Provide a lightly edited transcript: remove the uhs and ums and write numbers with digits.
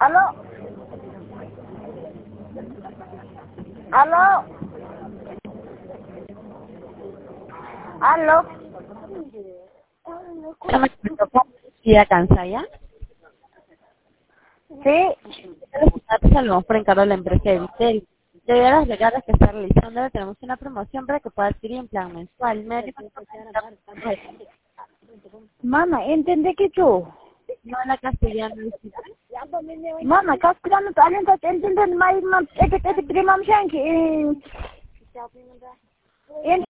Aló. Aló. Aló. ¿Y Kansaya? Sí. Saludos por encargo de la empresa de Vitel. Debido a las regalas que está realizando, tenemos una promoción para que pueda adquirir en plan mensual. Mama, entendé que tú. No la castellana. Mama, castellano talent at entender my mom. Ek primam shanki.